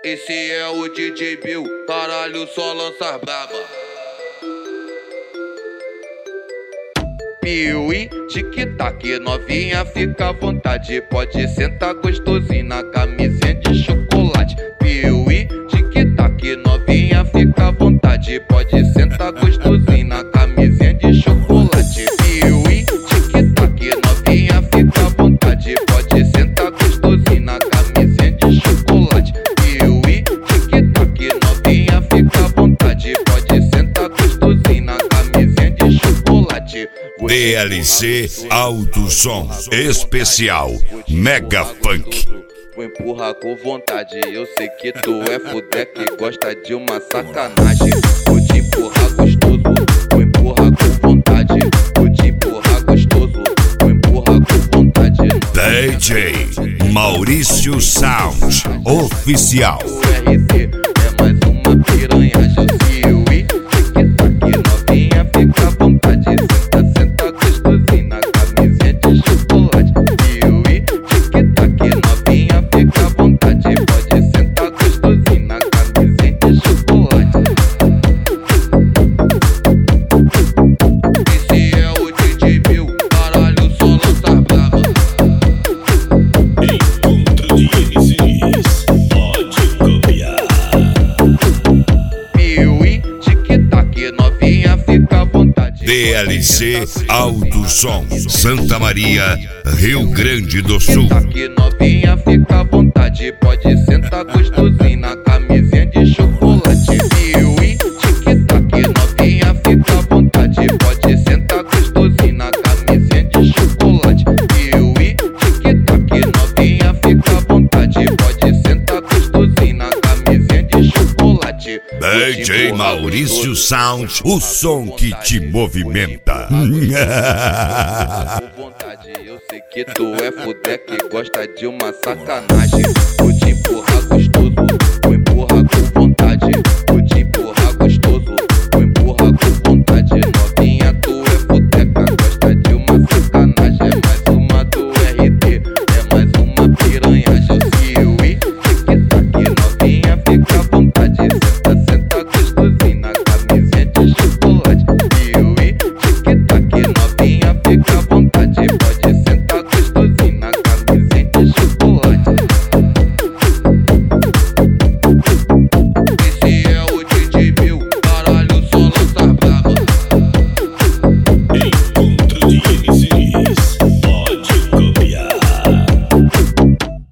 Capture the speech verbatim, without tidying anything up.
Esse é o D J Bill, caralho, só lança braba. Piuí, tic-tac, novinha, fica à vontade. Pode sentar gostosinho na camisinha de chocolate. Piuí, tic-tac, novinha, fica à vontade. Pode sentar gostosinho na camisinha de chocolate. Piuí, tic-tac, novinha, fica à vontade. Pode sentar gostosinho na camisinha de chocolate. Piuí, tic-tac, novinha, fica à vontade. Pode sentar gostosinho na camisinha de chocolate. D L C Alto Som Especial Mega Funk. Vou empurrar com vontade, eu sei que tu é fudé que gosta de uma sacanagem. Vou te empurrar gostoso, vou empurrar com vontade. Vou te empurrar gostoso, vou empurrar com vontade. D J Maurício Sound Oficial. O R C é mais uma piranhagem. Piuí, tic-tac, novinha, fica à vontade. Senta, senta gostosinho na camisinha de chocolate. Piuí, tic-tac, novinha, fica à vontade. Pode sentar gostosinho na camisinha de chocolate. Esse é o D J Bill, caralho, só lança braba. Encontro de M Cs, pode copiar. Piuí, tic-tac, novinha, fica à vontade. D L C Alto Som Santa Maria, Rio Grande do Sul. Tic-tac, novinha, fica à vontade. Pode sentar gostosinho na camisinha de chocolate. Piuí, tic-tac, novinha, fica à vontade. Pode sentar gostosinho na camisinha de chocolate. Piuí, tic-tac, novinha, fica à vontade. Pode sentar gostosinho na camisinha de chocolate. D J Maurício Sound, o som que te movimenta. Com vontade, eu sei que tu é fudé que gosta de uma sacanagem. Vou te empurrar